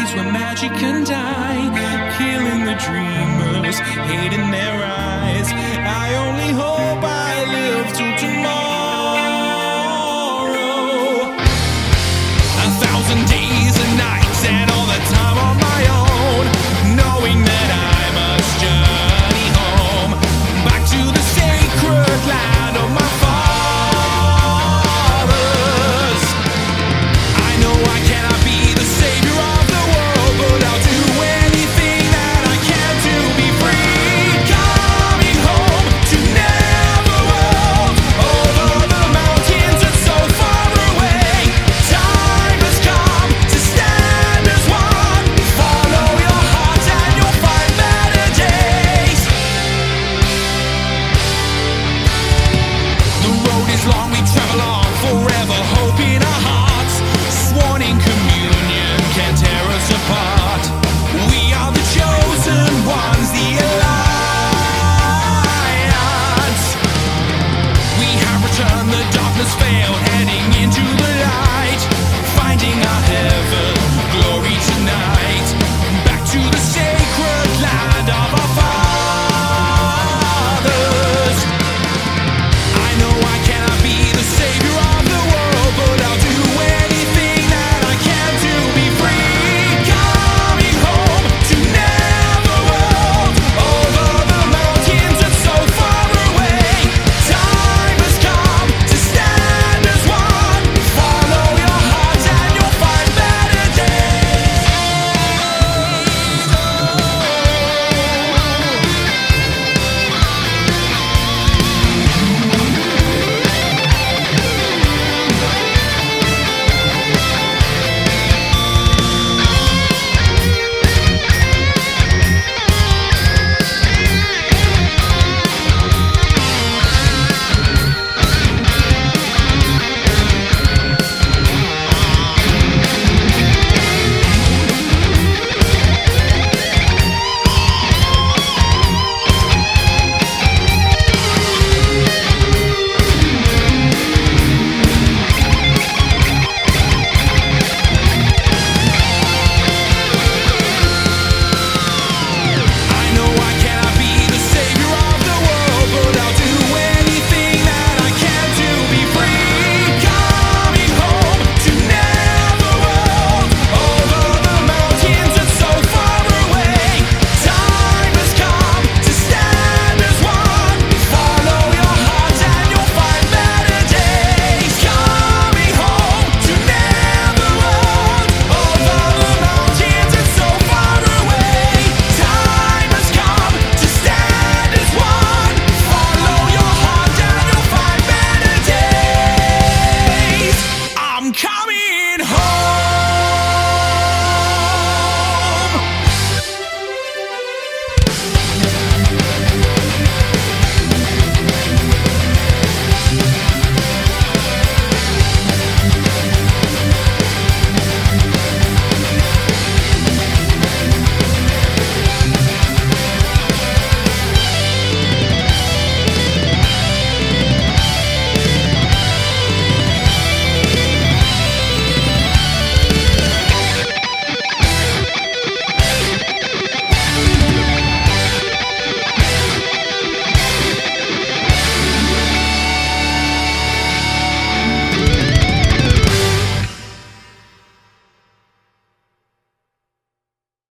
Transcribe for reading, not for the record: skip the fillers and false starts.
place where magic can die, killing the dreamers, hate in their eyes. I only hope I live till tomorrow. 1,000 days and nights and all the time on my own, knowing that I must journey home, back to the sacred land of my fathers. I know I cannot be the savior of the world, but I'll do anything that I can to be free. Coming home to Neverworld, over the mountains and so far away. Time has come to stand as one. Follow your heart and you'll find better days. The road is long, we travel on forever, hope in our hearts. Sworn in communion can't tear us apart. We are the chosen ones, the elect.